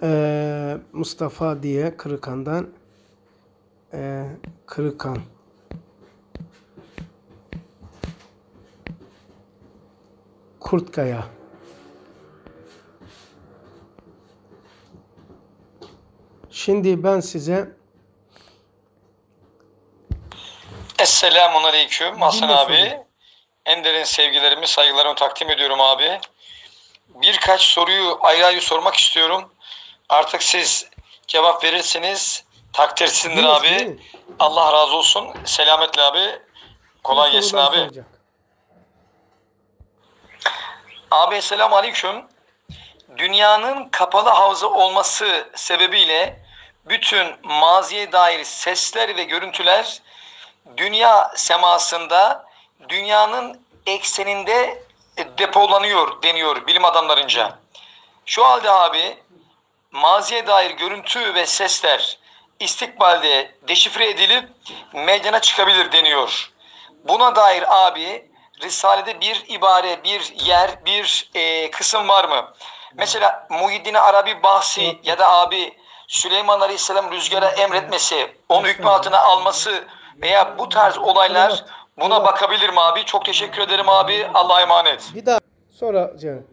Mustafa diye Kırıkan'dan Kırıkan. Kurtkaya. Şimdi ben size Esselamun Aleyküm Hasan Dinle abi. soruyu. En derin sevgilerimi, saygılarımı takdim ediyorum abi. Birkaç soruyu ayrı ayrı sormak istiyorum. Artık siz cevap verirsiniz. Takdirsindir Dinle, abi. dinle. Allah razı olsun. Selametle abi. Kolay Bu gelsin soruları abi. soracak. Abi Esselamu Aleyküm. Dünyanın kapalı havza olması sebebiyle bütün maziye dair sesler ve görüntüler dünya semasında, dünyanın ekseninde depolanıyor deniyor bilim adamlarınca. Şu halde abi maziye dair görüntü ve sesler istikbalde deşifre edilip meydana çıkabilir deniyor. Buna dair abi Risale'de bir ibare, bir yer, bir kısım var mı? Mesela Muhyiddin Arabi bahsi ya da abi Süleyman Aleyhisselam rüzgara emretmesi, onu hükmü altına alması veya bu tarz olaylar buna bakabilir mi abi? Çok teşekkür ederim abi. Allah'a emanet. Bir daha sonra cevap.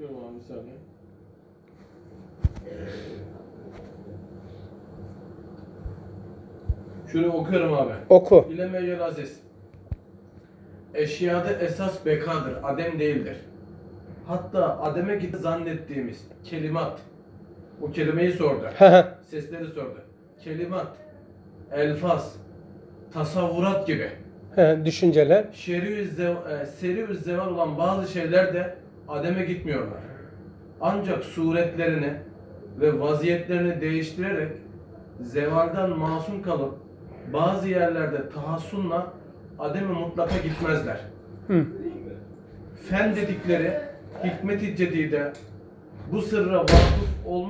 Şunu okuyorum abi. Oku. İleme yel aziz. Eşyada esas bekadır, adem değildir. Hatta ademe gitti zannettiğimiz kelimat, o kelimeyi sordu, sesleri sordu. Kelimat, elfaz, tasavvurat gibi Düşünceler. seri zeval olan bazı şeyler de ademe gitmiyorlar. Ancak suretlerini ve vaziyetlerini değiştirerek zevalden masum kalıp bazı yerlerde tahassunla ademe mutlaka gitmezler. Fen dedikleri hikmet-i cedide bu sırra vakıf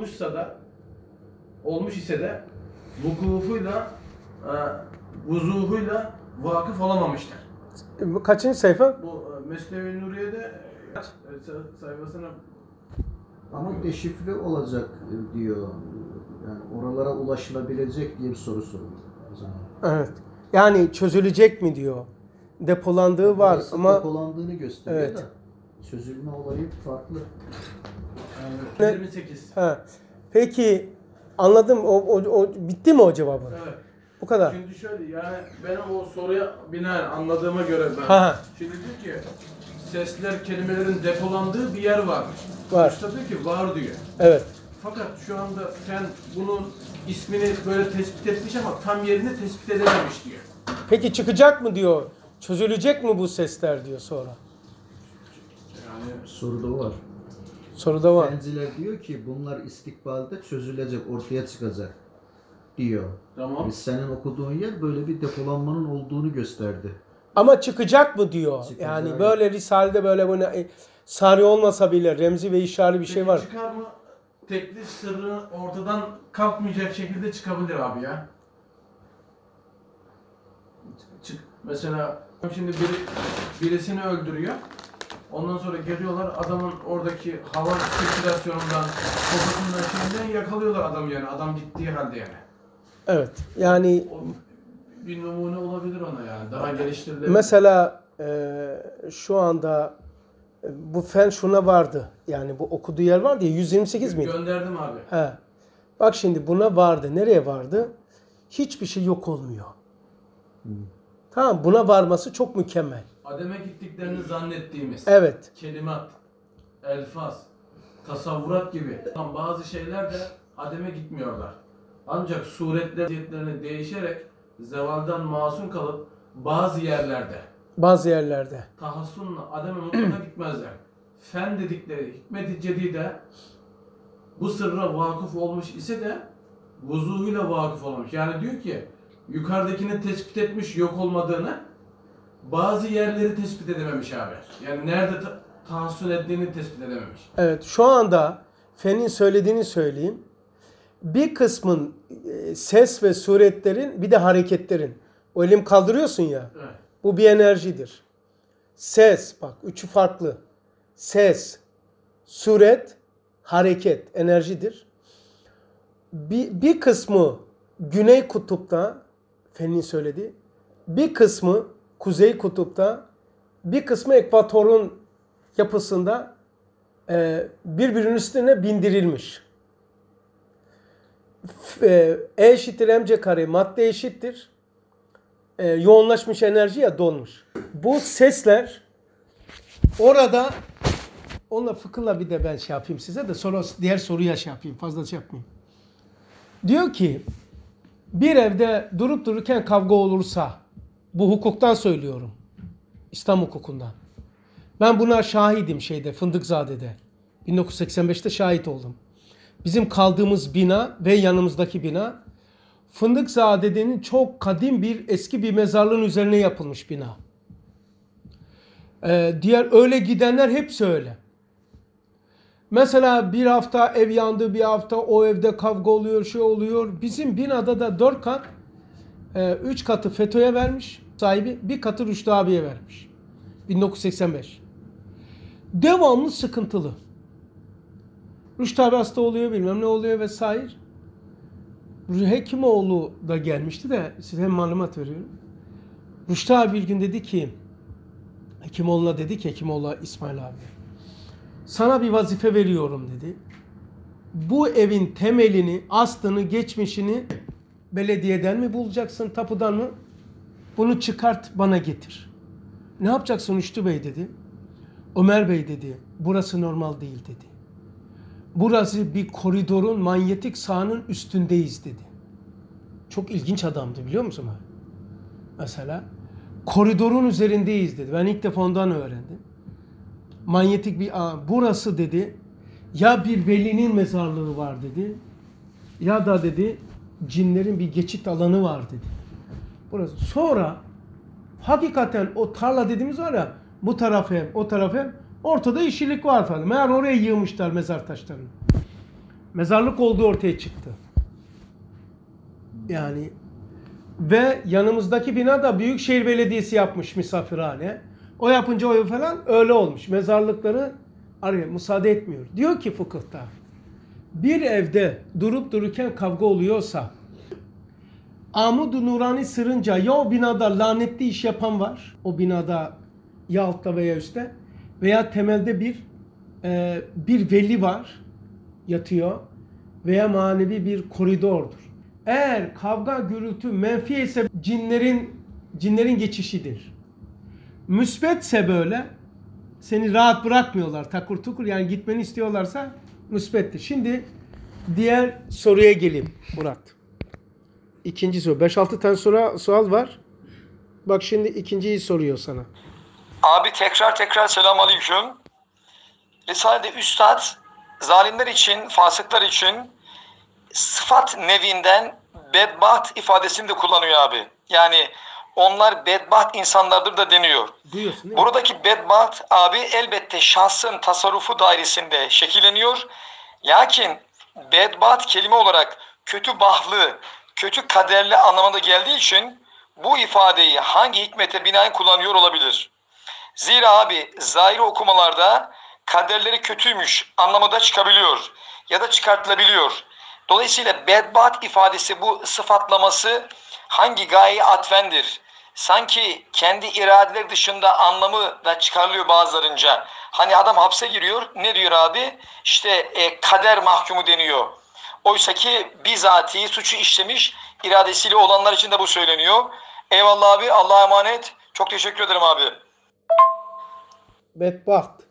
olmuş ise de vukufuyla vuzuhuyla vakıf olamamışlar. Bu kaçıncı sayfa? Bu Mesnevi Nuriye'de sayfasına Ama deşifre olacak diyor. Yani oralara ulaşılabilecek diye bir soru soruldu o zaman. Evet. Yani çözülecek mi diyor. Depolandığı var Orası ama depolandığını gösteriyor Evet. da çözülme olayı farklı. 28. Peki anladım. O bitti mi o cevabın? Evet. Bu kadar. Şimdi şöyle yani benim o soruya binaen anladığıma göre ben. Ha. Şimdi diyor ki sesler kelimelerin depolandığı bir yer varmış. Var. Usta diyor ki var diyor. Evet. Fakat şu anda sen bunun ismini böyle tespit etmiş ama tam yerini tespit edememiş diyor. Peki çıkacak mı diyor. Çözülecek mi bu sesler diyor sonra. Yani Soruda o var. Soruda var. Fenciler diyor ki bunlar istikbalde çözülecek, ortaya çıkacak diyor. tamam. Senin okuduğun yer böyle bir depolanmanın olduğunu gösterdi. Ama çıkacak mı diyor. Çıkacak. Yani böyle Risale'de böyle bunu sari olmasa bile remzi ve işari bir şey var. Çıkar mı? Teklif sırrı ortadan kalkmayacak şekilde çıkabilir abi ya. Mesela şimdi birisini öldürüyor. Ondan sonra geliyorlar adamın oradaki hava sirkülasyonundan, kokusundan şeyinden yakalıyorlar adamı yani. Adam gittiği halde yani. Evet. Yani O bir numune olabilir ona yani. Daha geliştirilebilir. mesela şu anda bu fen şuna vardı. Yani bu okuduğu yer vardı ya 128 miydi? Gönderdim abi. He. Bak şimdi buna vardı. Nereye vardı? Hiçbir şey yok olmuyor. Tamam, buna varması çok mükemmel. Adem'e gittiklerini zannettiğimiz Evet. kelimat, elfaz, tasavvurat gibi bazı şeyler de Adem'e gitmiyorlar. Ancak suretlerini değişerek zevaldan masum kalıp bazı yerlerde tahassunla Adem'e mutlaka gitmezler. Fen dedikleri hikmet-i cedide bu sırra vakıf olmuş ise de vuzuhuyla vakıf olmuş. Yani diyor ki yukarıdakini tespit etmiş yok olmadığını, bazı yerleri tespit edememiş abi. Yani nerede tahassün ettiğini tespit edememiş. Evet. Şu anda fenin söylediğini söyleyeyim. Bir kısmın ses ve suretlerin bir de hareketlerin. O elim kaldırıyorsun ya. Evet. Bu bir enerjidir. Ses, bak üçü farklı. Ses, suret, hareket enerjidir. bir kısmı Güney Kutup'ta, Fen'in söylediği, bir kısmı Kuzey Kutup'ta, bir kısmı ekvatorun yapısında birbirinin üstüne bindirilmiş. E eşittir mc kare, madde eşittir. Yoğunlaşmış enerji ya dolmuş. Bu sesler orada, onunla fıkıhla bir de ben şey yapayım size de sonra diğer soruya şey yapayım, fazla şey yapmayayım. Diyor ki bir evde durup dururken kavga olursa, bu hukuktan söylüyorum, İslam hukukundan. Ben buna şahidim Fındıkzade'de. 1985'te şahit oldum. Bizim kaldığımız bina ve yanımızdaki bina Fındıkzade'nin çok kadim eski bir mezarlığın üzerine yapılmış bina. Diğer öyle gidenler hepsi öyle. Mesela bir hafta ev yandı, bir hafta o evde kavga oluyor, şey oluyor. Bizim binada da 4 kat, 3 katı FETÖ'ye vermiş sahibi, bir katı Rüştü abiye vermiş. 1985. Devamlı sıkıntılı. Rüştü abi hasta oluyor, bilmem ne oluyor vesaire. Hekimoğlu da gelmişti de size hem malumat veriyorum. Rüştü abi bir gün dedi ki, Hekimoğlu İsmail abi, sana bir vazife veriyorum dedi. Bu evin temelini, aslını, geçmişini belediyeden mi bulacaksın, tapudan mı? Bunu çıkart bana getir. Ne yapacaksın Rüştü Bey dedi. Ömer Bey dedi, burası normal değil dedi. Burası bir koridorun manyetik sahanın üstündeyiz dedi. Çok ilginç adamdı biliyor musun? Mesela koridorun üzerindeyiz dedi. Ben ilk defa ondan öğrendim. Manyetik burası dedi, ya bir velinin mezarlığı var dedi, ya da dedi cinlerin bir geçit alanı var dedi. Burası. Sonra hakikaten o tarla dediğimiz var ya, bu taraf hem o taraf hem ortada yeşillik var falan. Meğer oraya yığmışlar mezar taşlarını. Mezarlık olduğu ortaya çıktı. Yani ve yanımızdaki bina da Büyükşehir Belediyesi yapmış misafirhane. O yapınca o falan öyle olmuş. Mezarlıkları müsaade etmiyor. Diyor ki fıkıhta, bir evde durup dururken kavga oluyorsa, Amud-u Nurani sırrınca ya o binada lanetli iş yapan var, o binada ya altta veya üstte, veya temelde bir veli var, yatıyor, veya manevi bir koridordur. Eğer kavga, gürültü menfi ise cinlerin geçişidir. Müsbetse böyle seni rahat bırakmıyorlar, takur tukur, yani gitmeni istiyorlarsa müsbettir. Şimdi diğer soruya geleyim Murat. İkinci soru. 5-6 tane sual var. Bak şimdi ikinciyi soruyor sana. Abi tekrar selamünaleyküm. Risale'de Üstad zalimler için, fasıklar için sıfat nevinden bedbaht ifadesini de kullanıyor abi. Yani onlar bedbaht insanlardır da deniyor. Duyuyorsun değil mi? Buradaki bedbaht abi elbette şahsın tasarrufu dairesinde şekilleniyor. Lakin bedbaht kelime olarak kötü bahlı, kötü kaderli anlamında geldiği için bu ifadeyi hangi hikmete binaen kullanıyor olabilir? Zira abi zahiri okumalarda kaderleri kötüymüş anlamında çıkabiliyor ya da çıkartılabiliyor. Dolayısıyla bedbaht ifadesi, bu sıfatlaması hangi gayeye atfendir? Sanki kendi iradeleri dışında anlamı da çıkarılıyor bazılarınca. Hani adam hapse giriyor, ne diyor abi? İşte kader mahkumu deniyor. Oysa ki bizatihi suçu işlemiş, iradesiyle olanlar için de bu söyleniyor. Eyvallah abi, Allah'a emanet. Çok teşekkür ederim abi. Bedbaht.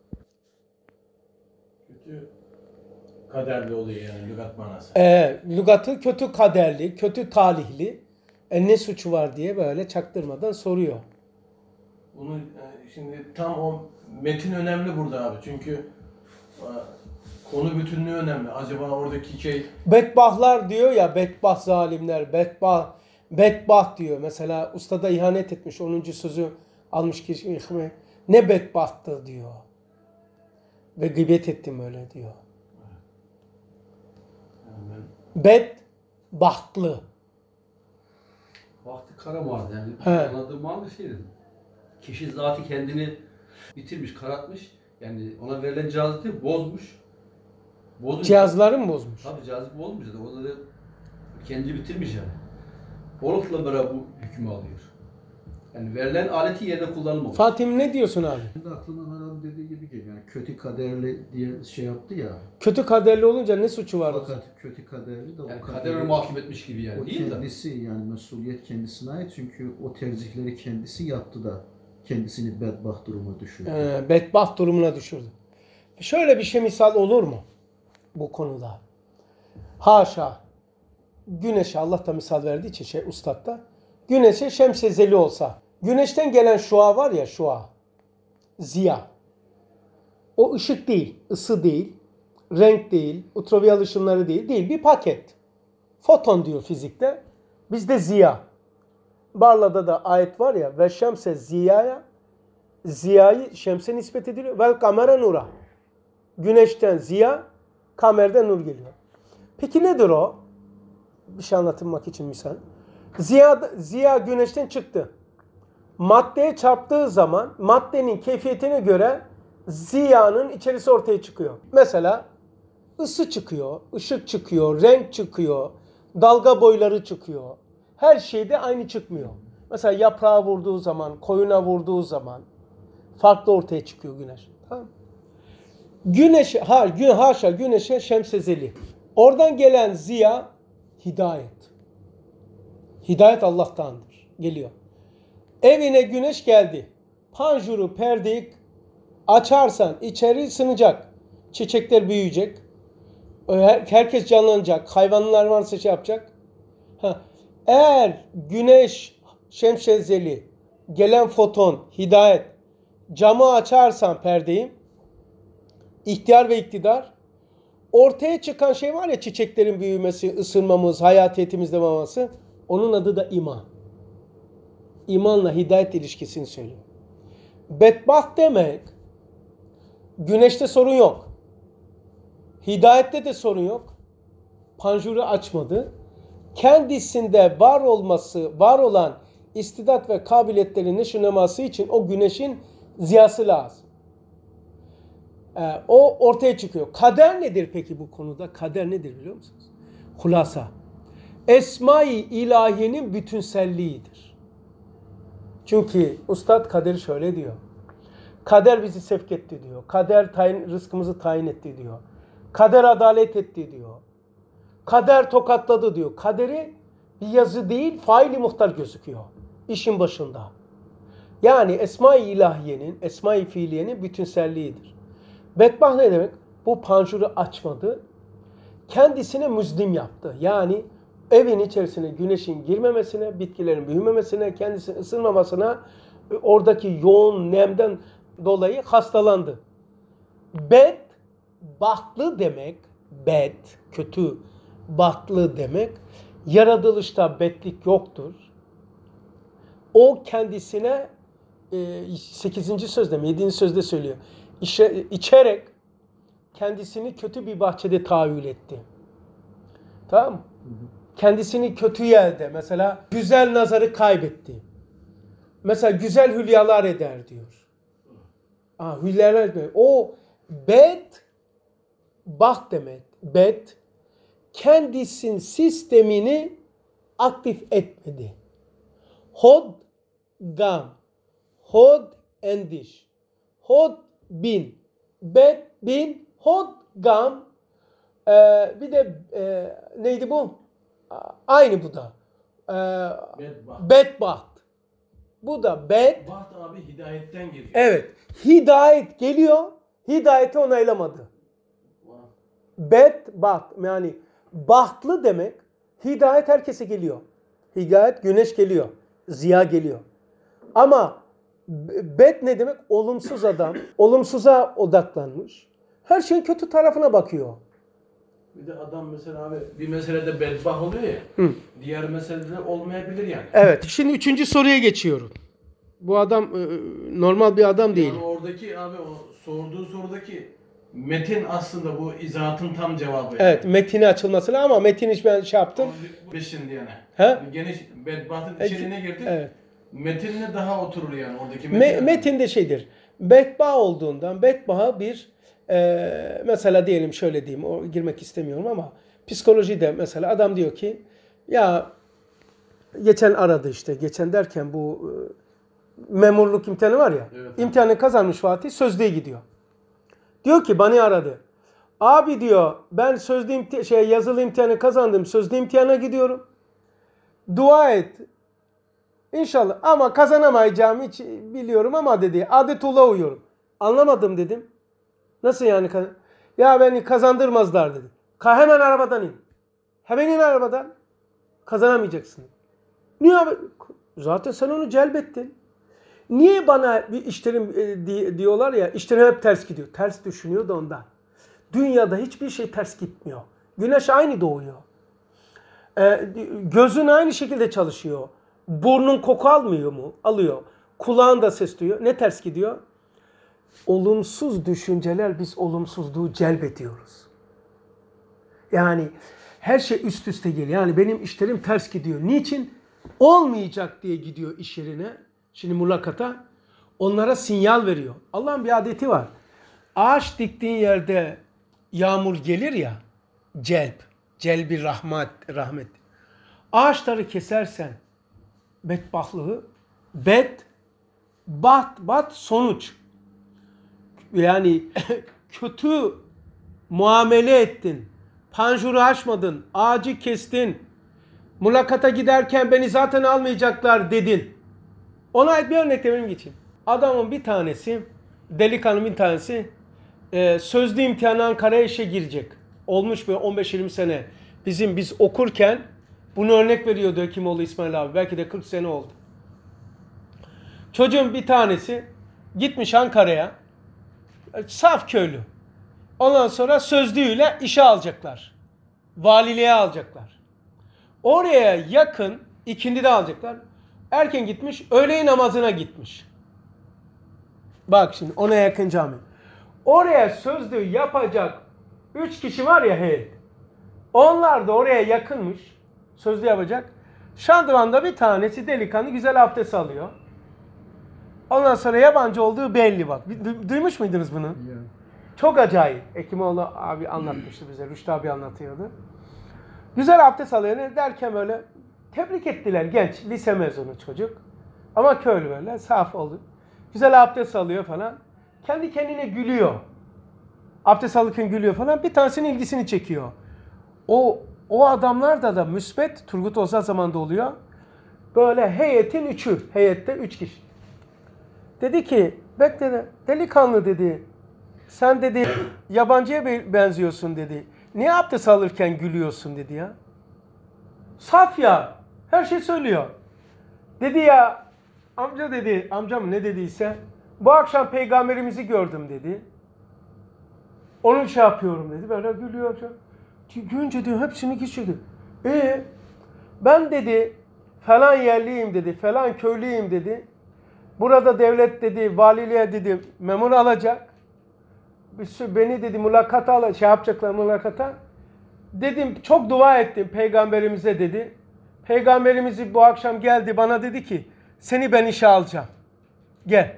Kötü kaderli oluyor yani lügat manası. Lügatı kötü kaderli, kötü talihli. Ne suçu var diye böyle çaktırmadan soruyor. Bunu şimdi tam o metin önemli burada abi. Çünkü konu bütünlüğü önemli. Acaba oradaki şey... Bedbahtlar diyor ya, bedbaht zalimler, bedbaht diyor. Mesela ustada ihanet etmiş, 10. sözü almış kişi, ne bedbahttır diyor. Ve gıybet ettim öyle diyor. Yani Bedbahtlı. Vakti kara vardı yani. He. Anladığım anı şeydi. Kişi zatı kendini bitirmiş, karartmış. Yani ona verilen cazibeti bozmuş. Bozmuş. Cihazları mı bozmuş? Tabii cazip olmuş da o da kendi bitirmiş yani. Onunla beraber bu hükmü alıyor. Yani verilen aleti yerine kullanılmamış. Fatih ne diyorsun abi? Şimdi aklıma Meral dediği gibi geliyor. Yani kötü kaderli diye şey yaptı ya. Kötü kaderli olunca ne suçu var o zaman? Fakat kötü kaderli de Yani o kader onu mahkum etmiş gibi yani o değil de. kendisi yani mesuliyet kendisine ait çünkü o tercihleri kendisi yaptı da kendisini bedbaht duruma düşürdü. Bedbaht durumuna düşürdü. Şöyle bir şey misal olur mu bu konuda? Haşa. Güneşe Allah da misal verdiği için ustad da. Güneşe şemsiyezeli olsa. Güneşten gelen şua var ya şua. Ziya. O ışık değil, ısı değil, renk değil, ultraviyol ışınları değil. Bir paket. Foton diyor fizikte. Bizde ziya. Barla'da da ayet var ya ve şemse ziyaya, ziyayı şemse nispet ediliyor. Vel kamera nura. Güneşten ziya, kamerden nur geliyor. Peki nedir o? Bir şey anlatmak için misal. Ziya güneşten çıktı. Maddeye çarptığı zaman maddenin keyfiyetine göre ziyanın içerisi ortaya çıkıyor. Mesela ısı çıkıyor, ışık çıkıyor, renk çıkıyor, dalga boyları çıkıyor. Her şeyde aynı çıkmıyor. Mesela yaprağa vurduğu zaman, koyuna vurduğu zaman farklı ortaya çıkıyor güneş. Tamam. Haşa güneşe şemsezeli. Oradan gelen ziya hidayet. Hidayet Allah'tandır. Geliyor. Evine güneş geldi. Panjuru, perdeyi açarsan içeri ısınacak. Çiçekler büyüyecek. Herkes canlanacak. Hayvanlar varsa şey yapacak. Eğer güneş şemsezeli gelen foton, hidayet camı açarsan perdeyi ihtiyar ve iktidar ortaya çıkan şey var ya çiçeklerin büyümesi, ısınmamız, hayatiyetimiz devamı onun adı da iman. İmanla hidayet ilişkisini söylüyor. Bedbaht demek güneşte sorun yok. Hidayette de sorun yok. Panjuru açmadı. Kendisinde var olan istidat ve kabiliyetlerin neşüneması için o güneşin ziyası lazım. O ortaya çıkıyor. Kader nedir peki bu konuda? Kader nedir biliyor musunuz? Hulasa. Esma-i ilahiyenin bütünselliğidir. Çünkü Ustad kaderi şöyle diyor. Kader bizi sevk etti diyor. Kader rızkımızı tayin etti diyor. Kader adalet etti diyor. Kader tokatladı diyor. Kaderi bir yazı değil, faili muhtar gözüküyor. İşin başında. Yani Esma-i ilahiyenin, Esma-i fiiliyenin bütünselliğidir. Bedbaht ne demek? Bu panjuru açmadı. Kendisine müzlim yaptı. Yani evin içerisine güneşin girmemesine, bitkilerin büyümemesine, kendisinin ısınmamasına, oradaki yoğun nemden dolayı hastalandı. Bedbahtlı demek, kötü, bahtlı demek, yaratılışta bedlik yoktur. O kendisine 8. sözde mi 7. sözde söylüyor. İçerek kendisini kötü bir bahçede tahayyül etti. Tamam mı? Kendisini kötü yerde mesela güzel nazarı kaybetti. Mesela güzel hülyalar eder diyor. Hülyalar etmiyor. O baht demek. Kendisinin sistemini aktif etmedi. Hod gam. Hod endiş. Hod bin. Bin. Hod gam. Bir de neydi bu? Aynı bu da. Bedbaht. Bu da Baht abi hidayetten geliyor. Evet. Hidayet geliyor. Hidayeti onaylamadı. Bedbaht yani bahtlı demek hidayet herkese geliyor. Hidayet güneş geliyor. Ziya geliyor. Ama ne demek? Olumsuz adam. Olumsuza odaklanmış. Her şeyin kötü tarafına bakıyor. Bir de adam mesela abi bir meselede bedbaht oluyor ya. Diğer meselede olmayabilir yani. Evet. Şimdi 3. soruya geçiyorum. Bu adam normal bir adam değil. Yani oradaki abi o sorduğu sorudaki metin aslında bu izahatın tam cevabı. Yani. Evet. Metini açılması lazım ama metini hiç ben şey yaptım. Şimdi yani. He? Geniş bedbahtın içeriğine girdik. Evet. Metinle daha oturur yani oradaki Metinde şeydir. Bedbah olduğundan bedbaha bir Mesela diyelim şöyle diyeyim, o girmek istemiyorum ama psikolojide mesela adam diyor ki ya geçen aradı işte, geçen derken bu memurluk imtihanı var ya, Evet. imtihanı kazanmış Fatih, sözlüğe gidiyor. Diyor ki bana aradı. Abi diyor ben yazılı imtihanı kazandım, sözlü imtihana gidiyorum. Dua et. İnşallah ama kazanamayacağımı hiç biliyorum ama dedi adetullah uyuyorum. Anlamadım dedim. Nasıl yani? Ya beni kazandırmazlar dedi. Hemen arabadan in. Hemen in arabadan. Kazanamayacaksın. Niye abi? Zaten sen onu celbettin. Niye bana bir işlerim diyorlar ya, işlerim hep ters gidiyor. Ters düşünüyor da ondan. Dünyada hiçbir şey ters gitmiyor. Güneş aynı doğuyor. Gözün aynı şekilde çalışıyor. Burnun koku almıyor mu? Alıyor. Kulağın da ses duyuyor. Ne ters gidiyor? Olumsuz düşünceler, biz olumsuzluğu celbediyoruz. Yani her şey üst üste geliyor. Yani benim işlerim ters gidiyor. Niçin? Olmayacak diye gidiyor iş yerine. Şimdi mülakata. Onlara sinyal veriyor. Allah'ın bir adeti var. Ağaç diktiğin yerde yağmur gelir ya. Celbi rahmet. Ağaçları kesersen bedbahtlığı, bat sonuç. Yani kötü muamele ettin. Panjuru açmadın. Ağacı kestin. Mülakata giderken beni zaten almayacaklar dedin. Ona ait bir örnek de benim geçeyim. Adamın bir tanesi, delikanlının bir tanesi sözlü imtihanı Ankara'ya işe girecek. Olmuş böyle 15-20 sene. Biz okurken bunu örnek veriyordu Hekimoğlu İsmail abi. Belki de 40 sene oldu. Çocuğun bir tanesi gitmiş Ankara'ya. Saf köylü. Ondan sonra sözlüğüyle işe alacaklar. Valiliğe alacaklar. Oraya yakın ikindide alacaklar. Erken gitmiş, öğle namazına gitmiş. Bak şimdi ona yakın cami. Oraya sözlüğü yapacak 3 kişi var ya heyet. Onlar da oraya yakınmış. Sözlü yapacak. Şandıvan'da bir tanesi delikanlı güzel abdest alıyor. Ondan sonra yabancı olduğu belli bak. Duymuş muydunuz bunu? Ya. Çok acayip. Hekimoğlu abi anlatmıştı bize. Rüştü abi anlatıyordu. Güzel abdest alıyor. Ne derken böyle tebrik ettiler. Genç, lise mezunu çocuk. Ama köylü böyle, saf oldu. Güzel abdest alıyor falan. Kendi kendine gülüyor. Abdest alırken gülüyor falan. Bir tanesinin ilgisini çekiyor. O adamlar da müsbet, Turgut Özal zamanında oluyor. Böyle heyetin üçü. Heyette 3 kişi. Dedi ki, bekle delikanlı dedi. Sen dedi yabancıya benziyorsun dedi. Niye abdest alırken gülüyorsun dedi ya. Saf ya. Her şey söylüyor. Dedi ya amca dedi. Amcam ne dediyse. Bu akşam peygamberimizi gördüm dedi. Onun şey yapıyorum dedi. Böyle gülüyor. Görünce diyor hepsini geçirdi. Ben dedi falan yerliyim dedi. Falan köylüyüm dedi. Burada devlet dedi valiliğe dedi memur alacak. Beni dedi mülakata yapacaklar mülakata. Dedim çok dua ettim peygamberimize dedi. Peygamberimiz bu akşam geldi bana dedi ki seni ben işe alacağım. Gel.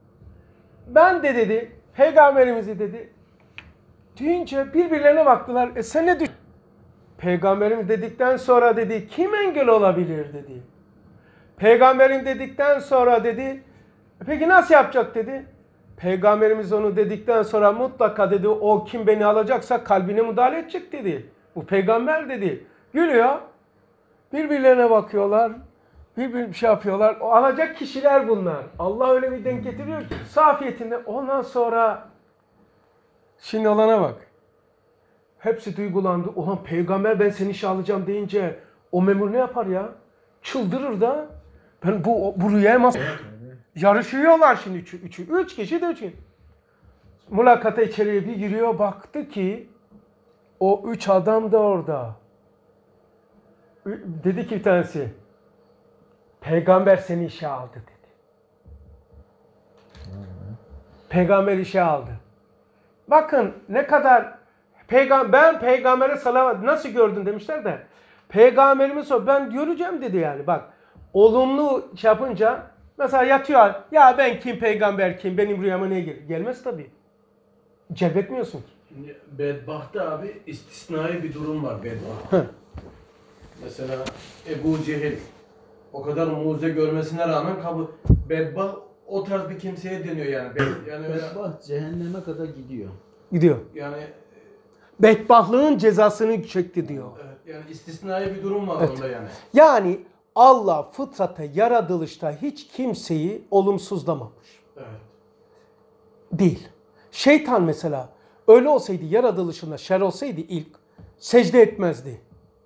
Ben de dedi peygamberimizi dedi. Deyince birbirlerine baktılar. Sen ne düşün? Peygamberimiz dedikten sonra dedi kim engel olabilir dedi. Peygamberim dedikten sonra dedi peki nasıl yapacak dedi. Peygamberimiz onu dedikten sonra mutlaka dedi o kim beni alacaksa kalbine müdahale edecek dedi. Bu peygamber dedi. Gülüyor. Birbirlerine bakıyorlar. Bir şey yapıyorlar. O alacak kişiler bunlar. Allah öyle bir denk getiriyor ki safiyetinde ondan sonra şimdi olana bak. Hepsi duygulandı. Ulan peygamber ben seni işe alacağım deyince o memur ne yapar ya? Çıldırır da. Ben bu rüyaya nasıl... Yarışıyorlar şimdi üçü. 3 kişi de 3 kişi. Mülakata içeriye bir giriyor. Baktı ki o 3 adam da orada. Dedi ki bir tanesi peygamber seni işe aldı dedi. Peygamber işe aldı. Bakın ne kadar ben peygambere salavat nasıl gördün demişler de peygamberimiz ben göreceğim dedi yani bak olumlu şey yapınca mesela yatıyor ya ben kim peygamber kim benim rüyama ne gelir gelmez tabii Celbetmiyorsun ki. Şimdi bedbahta abi istisnai bir durum var bedbaht. Heh. Mesela Ebu Cehil o kadar mucize görmesine rağmen bedbaht o tarz bir kimseye deniyor yani. Yani öyle, Bedbaht cehenneme kadar gidiyor. Gidiyor. yani Bedbahtlığın cezasını çekti diyor. evet, yani istisnai bir durum var Evet. onda yani. Yani Allah fıtrata, yaratılışta hiç kimseyi olumsuzlamamış. Evet. Değil. Şeytan mesela öyle olsaydı, yaratılışında şer olsaydı ilk secde etmezdi.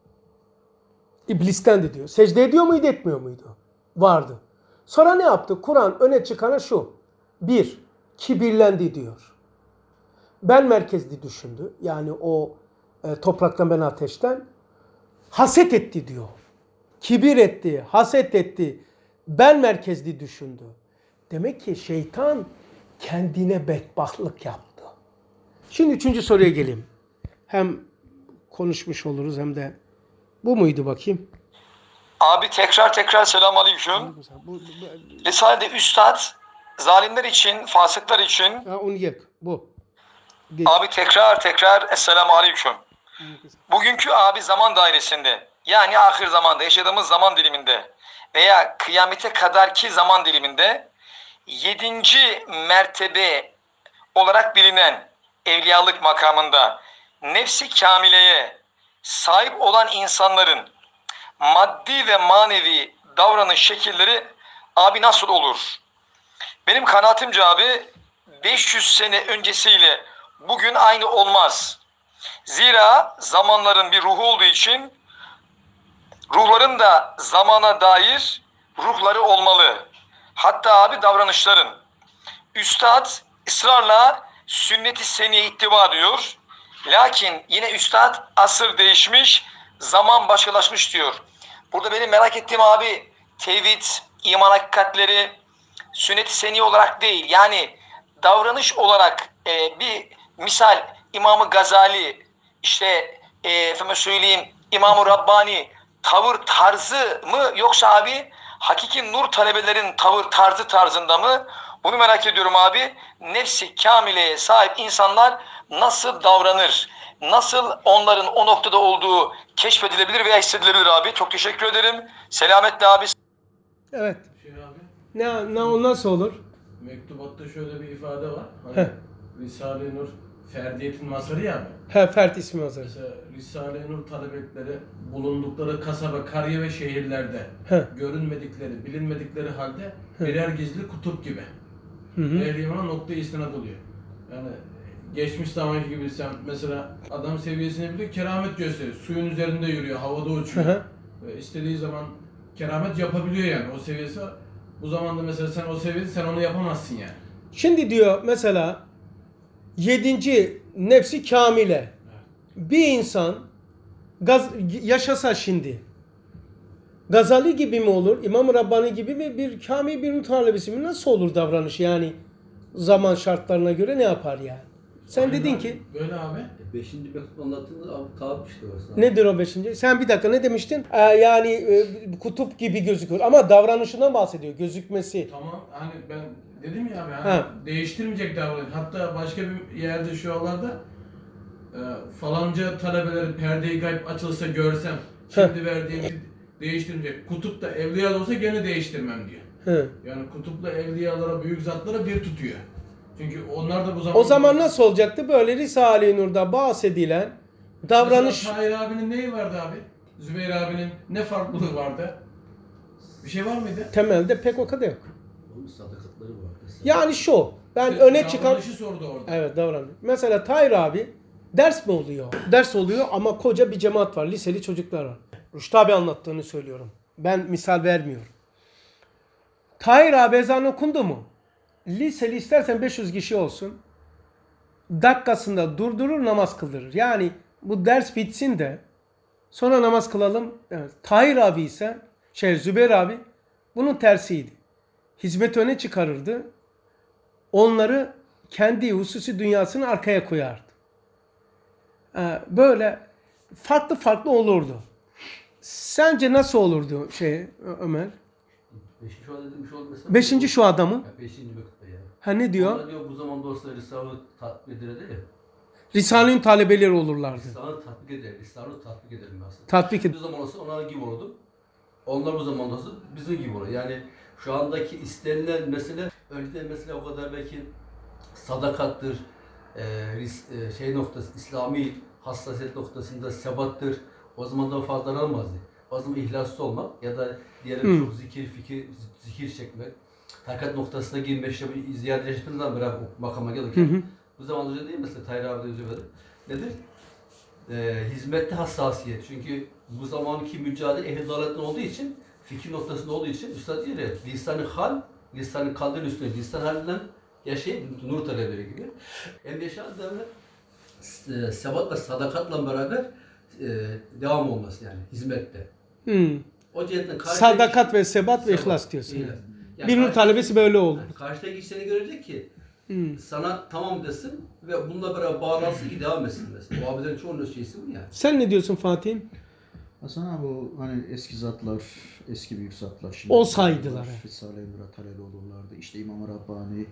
İblistendi diyor. Secde ediyor muydu, etmiyor muydu? Vardı. Sonra ne yaptı? Kur'an öne çıkana şu. Bir, kibirlendi diyor. Ben merkezli düşündü. Yani o topraktan ben ateşten. Haset etti diyor. Kibir etti, haset etti. Ben merkezli düşündü. Demek ki şeytan kendine bedbahtlık yaptı. Şimdi üçüncü soruya geleyim. Hem konuşmuş oluruz hem de bu muydu bakayım? Abi tekrar selamünaleyküm. Risale'de üstad zalimler için, fasıklar için. Ha, onu yek. Bu. Geç. Abi tekrar esselamualeyküm. Bugünkü abi zaman dairesinde, yani ahir zamanda yaşadığımız zaman diliminde veya kıyamete kadarki zaman diliminde 7. mertebe olarak bilinen evliyalık makamında nefsi kamileye sahip olan insanların maddi ve manevi davranış şekilleri abi nasıl olur? Benim kanaatimce abi 500 sene öncesiyle bugün aynı olmaz. Zira zamanların bir ruhu olduğu için ruhların da zamana dair ruhları olmalı. Hatta abi davranışların. Üstad ısrarla sünnet-i seniye ittiba diyor. Lakin yine üstad asır değişmiş, zaman başkalaşmış diyor. Burada benim merak ettiğim abi tevhid, iman hakikatleri sünnet-i seniye olarak değil. Yani davranış olarak bir misal İmam-ı Gazali, işte efendim söyleyeyim İmam-ı Rabbani tavır tarzı mı yoksa abi hakiki nur talebelerin tavır tarzında mı? Bunu merak ediyorum abi. Nefsi kamileye sahip insanlar nasıl davranır? Nasıl onların o noktada olduğu keşfedilebilir veya hissedilebilir abi? Çok teşekkür ederim. Selametle abi. Evet. Abi O nasıl olur? mektubatta şöyle bir ifade var. Heh. Hani Risale-i Nur ferdiyetin mazharı ya abi. He, Fert ismi hazır. Mesela Risale-i Nur talebekleri bulundukları kasaba, kariye ve şehirlerde Heh. görünmedikleri, bilinmedikleri halde birer gizli kutup gibi. Hı hı. Ehl-i imana noktaya istinad oluyor. Yani geçmiş zamanki gibi sen mesela adam seviyesini biliyor, keramet gösteriyor. Suyun üzerinde yürüyor, havada uçuyor. Hı hı. Ve istediği zaman keramet yapabiliyor yani. O seviyesi var. Bu zamanda mesela sen o seviyede sen onu yapamazsın yani. Şimdi diyor mesela 7. nefsi kamile. Bir insan yaşasa şimdi Gazali gibi mi olur? İmam-ı Rabbani gibi mi? Bir kamil bir nur talebesi mi? Nasıl olur davranış yani? Zaman şartlarına göre ne yapar yani? Sen Aynen dedin abi. ki Böyle abi. 5. mektup anlattığında abi tavuk işte orası. nedir o 5. Sen bir dakika ne demiştin? Kutup gibi gözüküyor ama davranışından bahsediyor. Gözükmesi. Tamam hani ben dedim ya abi hani Ha. değiştirmeyecek davranış. Hatta başka bir yerde şu anlarda falanca talebeleri perde-i gayb açılsa görsem şimdi verdiğim değiştirmeyecek. Kutup da evliya da olsa gene değiştirmem diyor. Hı. Yani kutupla evliyalara, büyük zatlara bir tutuyor. Çünkü onlar da bu zaman... O zaman nasıl olacaktı? Böyle Risale-i Nur'da bahsedilen davranış... Mesela Tahir abinin neyi vardı abi? Zübeyir abinin ne farklılığı vardı? Bir şey var mıydı? Temelde pek o kadar yok. Onun sadakatleri var. Yani şu, ben öne çıkan... Davranışı sordu orada. Evet davranış. Mesela Tahir abi ders mi oluyor? Ders oluyor ama koca bir cemaat var. Liseli çocuklar var. Rüştü abi anlattığını söylüyorum. Ben misal vermiyorum. Tahir abi ezan okundu mu? Liseli istersen 500 kişi olsun. Dakikasında durdurur namaz kıldırır. Yani bu ders bitsin de sonra namaz kılalım. Evet. Tahir abi ise Zübeyir abi bunun tersiydi. Hizmet öne çıkarırdı. Onları kendi hususi dünyasını arkaya koyardı. Böyle farklı olurdu. Sence nasıl olurdu Ömer? Beşinci şuada dedim bir şey oldu mesela. Beşinci şu adamı. Ya, beşinci mektupta yani. Ha ne diyor? Onlar diyor bu zamanda olsa Risale-i tatbik eder ya. Risale'nin talebeleri olurlardı. Risale-i tatbik eder. Risale-i tatbik ederim aslında. Tatbik Bir zaman olsa onlar gibi olurdu. Onlar bu zaman olsa bizim gibi olur. Yani şu andaki istenilen mesele, önceden mesele o kadar belki sadakattır, şey noktası, İslami hassasiyet noktasında sebattır. O zaman da fazla aranmazdı. O zaman ihlaslı olmak ya da diyelim çok zikir, fikir, zikir çekmek, takat noktasına girmek, işte bu ziyade yaşadığınız zaman beraber makama gelirken, bu zaman önce değil mesela Tayyip abi de yazıyor. Nedir? Hizmette hassasiyet. Çünkü bu zamanki mücadele ehli dalaletten olduğu için, fikir noktasında olduğu için Üstad diyor ya, lisan-ı hal, lisan-ı kalbin üstüne, lisan halinden yaşayıp nur talebeleri gibi. Hem yaşayan devre sebat ve sadakatla beraber devam olması yani hizmette. O cihetten Sadakat ve sebat ve ihlas diyorsun. İhlas. Yani Bir nur talebesi böyle olur. Karşıdaki kişi seni görecek ki sana tamam desin ve bununla beraber bağlansın ki devam etsin mesela. O abilerin çoğunun şeysi bu yani. Sen ne diyorsun Fatih'im? Hasan abi o hani eski zatlar, eski büyük zatlar şimdi Olsaydılar. Risale-i Nur'a talep olurlardı. İşte İmam-ı Rabbani,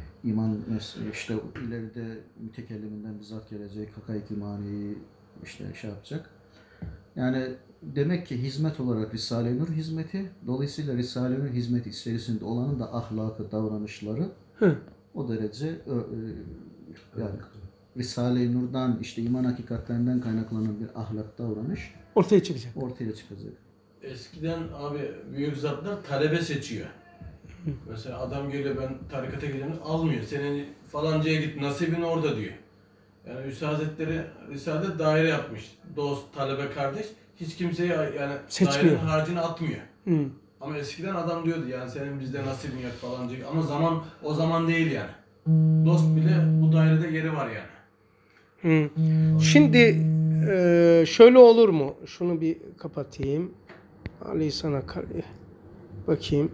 işte ileride mütekelliminden bir zat gelecek, Hakaik İmani'yi işte şey yapacak. Yani demek ki hizmet olarak Risale-i Nur hizmeti, dolayısıyla Risale-i Nur hizmeti içerisinde olanın da ahlakı, davranışları o derece yani Risale-i Nur'dan işte iman hakikatlerinden kaynaklanan bir ahlak davranış Ortaya çıkacak. ortaya çıkacak. Eskiden abi büyük zatlar talebe seçiyor. Mesela adam geliyor ben tarikata gidiyorum almıyor. Senin falancaya git nasibin orada diyor. Yani Hüsnü Hazretleri Risale daire yapmış. Dost, talebe, kardeş. Hiç kimseye yani Seçmiyor. dairenin harcını atmıyor. Ama eskiden adam diyordu yani senin bizde nasibin yok falancaya. Ama zaman o zaman değil yani. Dost bile bu dairede yeri var yani. Şimdi şöyle olur mu? Şunu bir kapatayım. Ali sana bakayım.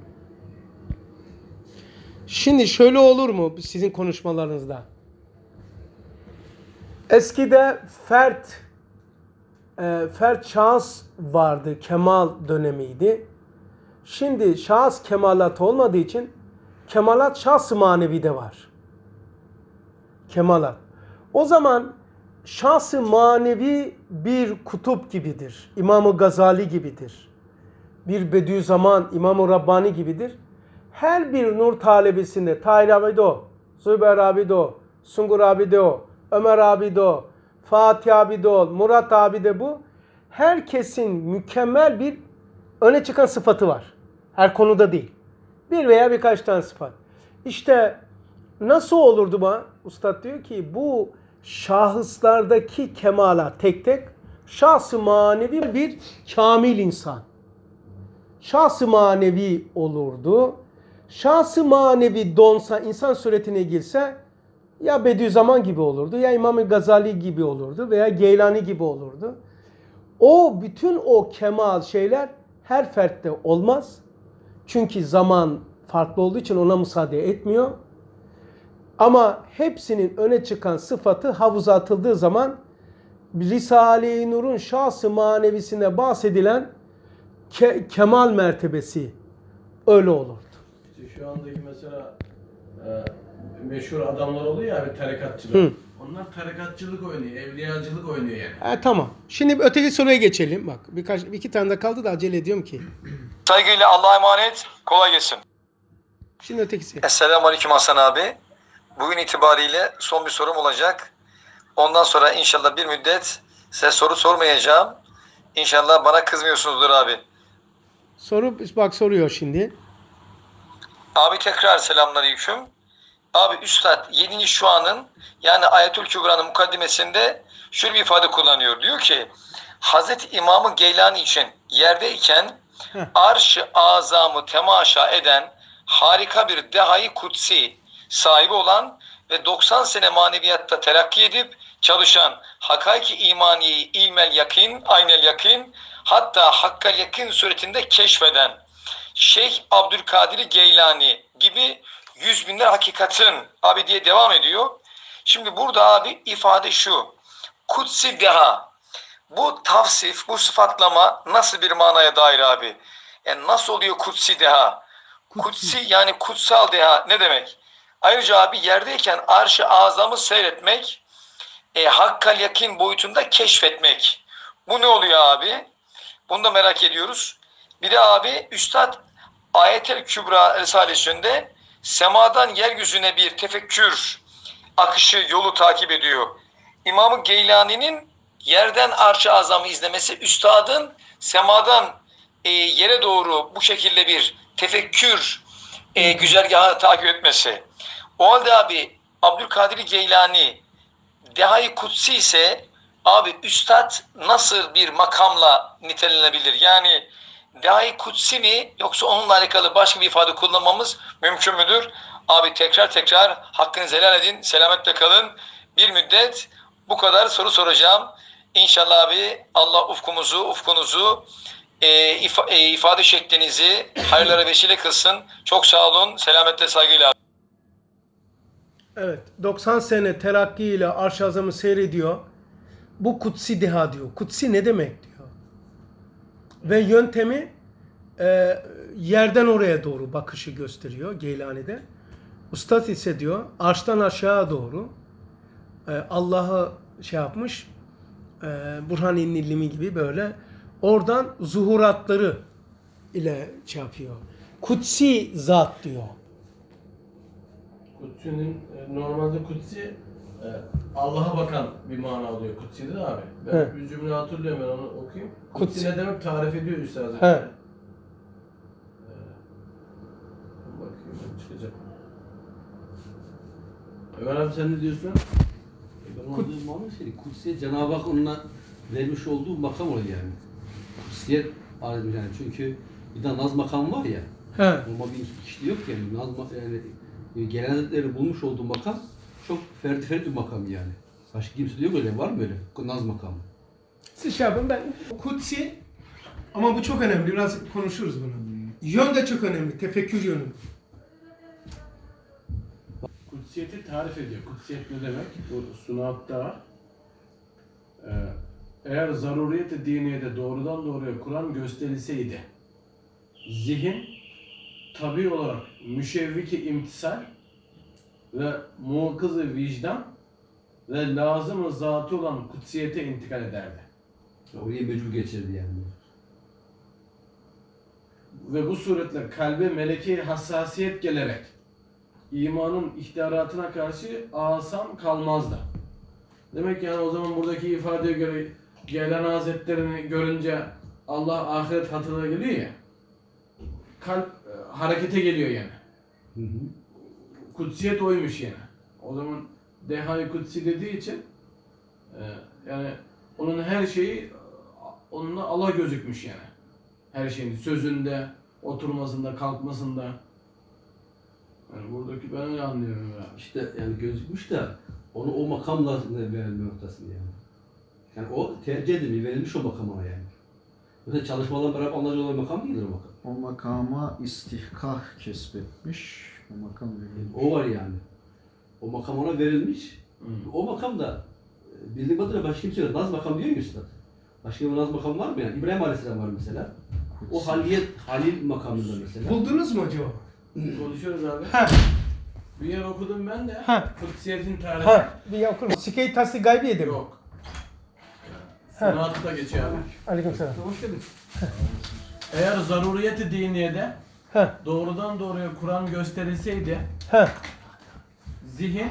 Şimdi şöyle olur mu sizin konuşmalarınızda? Eskide fert şahıs vardı. Kemal dönemiydi. Şimdi şahıs kemalat olmadığı için kemalat şahs-ı manevide var. Kemalat. O zaman şahs-ı manevi bir kutup gibidir. İmam-ı Gazali gibidir. Bir Bediüzzaman, İmam-ı Rabbani gibidir. Her bir nur talebesinde Tahir abi de o, Zübeyir abi de o, Sungur abi de o, Ömer abi de o, Fatih abi de o, Murat abi de bu. Herkesin mükemmel bir öne çıkan sıfatı var. Her konuda değil. Bir veya birkaç tane sıfat. İşte nasıl olurdu bu? Ustad diyor ki bu şahıslardaki kemala tek tek şahs-ı manevi bir kamil insan. Şahs-ı manevi olurdu. Şahs-ı manevi donsa, insan suretine girse ya Bediüzzaman gibi olurdu, ya İmam-ı Gazali gibi olurdu veya Geylani gibi olurdu. O bütün o kemal şeyler her fertte olmaz. Çünkü zaman farklı olduğu için ona müsaade etmiyor. Ama hepsinin öne çıkan sıfatı havuza atıldığı zaman Risale-i Nur'un şahs-ı manevisine bahsedilen kemal mertebesi öyle olurdu. İşte şu andaki mesela meşhur adamlar oluyor ya abi tarikatçılar. Onlar tarikatçılık oynuyor, evliyacılık oynuyor yani. Tamam. Şimdi öteki soruya geçelim. Bak iki tane de kaldı da acele ediyorum ki. Saygıyla Allah'a emanet. Kolay gelsin. Şimdi ötekisi. Esselamu Aleyküm Hasan abi. Bugün itibariyle son bir sorum olacak. Ondan sonra inşallah bir müddet size soru sormayacağım. İnşallah bana kızmıyorsunuzdur abi. Soruyor şimdi. Abi tekrar selamünaleyküm. Abi Üstad 7. şuanın yani Ayetül Kübra'nın mukaddimesinde şöyle bir ifade kullanıyor. Diyor ki Hazreti İmam-ı Geylani için yerdeyken arş-ı azamı temaşa eden harika bir dehayı kutsi sahibi olan ve 90 sene maneviyatta terakki edip çalışan hakaiki imaniyeyi ilmel yakin, aynel yakin hatta hakkal yakin suretinde keşfeden Şeyh Abdülkadir Geylani gibi yüz binler hakikatın abi diye devam ediyor. Şimdi burada abi ifade şu. Kutsi deha. Bu tavsif, bu sıfatlama nasıl bir manaya dair abi? Yani nasıl oluyor kutsi deha? Kutsi yani kutsal deha ne demek? Ayrıca abi yerdeyken arş-ı azamı seyretmek, hakkal yakin boyutunda keşfetmek. Bu ne oluyor abi? Bunu da merak ediyoruz. Bir de abi Üstad Ayet-el Kübra Risalesi'nde semadan yeryüzüne bir tefekkür akışı yolu takip ediyor. İmam-ı Geylani'nin yerden arş-ı azamı izlemesi, üstadın semadan yere doğru bu şekilde bir tefekkür güzergahı takip etmesi. O halde abi Abdülkadir Geylani Deha-i Kutsi ise abi üstad nasıl bir makamla nitelenebilir? Yani Deha-i Kutsi mi yoksa onunla alakalı başka bir ifade kullanmamız mümkün müdür? Abi tekrar hakkınızı helal edin. Selametle kalın. Bir müddet bu kadar soru soracağım. İnşallah abi Allah ufkunuzu ifade şeklinizi hayırlara vesile kılsın. Çok sağ olun. Selametle saygıyla. Evet, 90 sene terakki ile Arş-ı Azam'ı seyrediyor. Bu kutsi deha diyor. Kutsi ne demek diyor. Ve yöntemi yerden oraya doğru bakışı gösteriyor Geylani'de. Üstad ise diyor arştan aşağı doğru Allah'ı şey yapmış, Burhan-ı Nillimi gibi böyle oradan zuhuratları ile şey yapıyor. Kutsi zat diyor. Kutsi'nin normalde Kutsi Allah'a bakan bir mana oluyor Kutsi'de de abi. Ben He. bir cümle hatırlıyorum, ben onu okuyayım. Kutsi. Kutsi ne demek tarif ediyor Üstad He. Hazretleri. Bakayım çıkacak. Ömer abi sen ne diyorsun? Ben anladığım manada Kutsiye Cenab-ı Hak onunla vermiş olduğu makam oluyor yani. Kutsiyet alim yani, çünkü bir de naz makamı var ya. He. Normal bir kişi yok yani. Yani gelen hazretleri bulmuş olduğu makam çok ferdi bir makam yani. Başka kimse de yok öyle, var mı öyle? Naz makamı. Siz şey yapın, ben kutsi ama bu çok önemli. Biraz konuşuruz bunu. Yön de çok önemli. Tefekkür yönü. Kutsiyeti tarif ediyor. Kutsiyet ne demek? Bu sunatta var. Eğer zaruriyet-i diniyede doğrudan doğruya Kur'an gösterilseydi, zihin tabii olarak müşevvik-i imtisal ve muhakkız-ı vicdan ve lazım-ı zatı olan kutsiyete intikal ederdi. Oraya mecbur geçirdi yani. Ve bu suretle kalbe meleke hassasiyet gelerek imanın ihtiyaratına karşı asam kalmazdı. Demek yani o zaman buradaki ifadeye göre gelen hazretlerini görünce Allah ahiret hatırına geliyor ya, kalp harekete geliyor yani. Hı hı. Kutsiyet oymuş yani. O zaman Deha-i Kutsi dediği için yani onun her şeyi onunla Allah gözükmüş yani. Her şeyin sözünde, oturmasında, kalkmasında. Yani buradaki ben öyle anlıyorum ya. İşte yani gözükmüş de onu o makamla verilme noktasında yani. Yani o tercih edilmiş, verilmiş o makama yani. Mesela çalışmalarla beraber anlayıcı olan makam değildir o makam. O makama istihkah kesbetmiş. O makam verilmiş. O var yani. O makam ona verilmiş. Hı. O makam da bildiğim kadarıyla başka kimse yok. Naz makam diyor ya Üstad. Başka bir naz makam var mı yani? İbrahim Aleyhisselam var mesela. O Halil makamında mesela. Buldunuz mu acaba? Konuşuyoruz abi. Ha. Bir yer okudum ben de. Ha. Kutsiyetin tarifi. Ha, bir okur musun? Sikey Tasi Gaybi edelim. Yok. Sınaatı da geçiyor abi. Aleykümselam. Eğer zaruriyet-i diniyede Ha. doğrudan doğruya Kur'an gösterilseydi, Ha. zihin